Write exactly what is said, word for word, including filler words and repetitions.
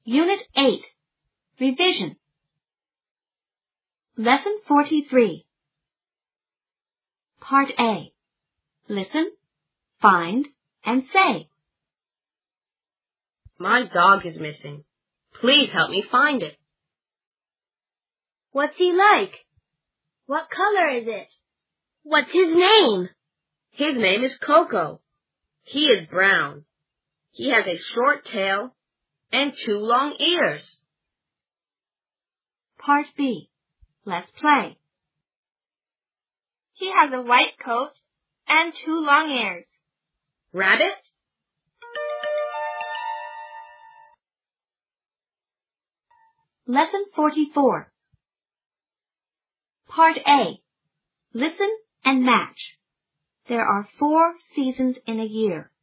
Unit eight. Revision. Lesson forty-three. Part A. Listen, find, and say. My dog is missing. Please help me find it. What's he like? What color is it? What's his name? His name is Coco. He is brown. He has a short tail and two long ears. Part B. Let's play. He has a white coat and two long ears. Rabbit? Lesson forty-four. Part A. Listen and match. There are four seasons in a year.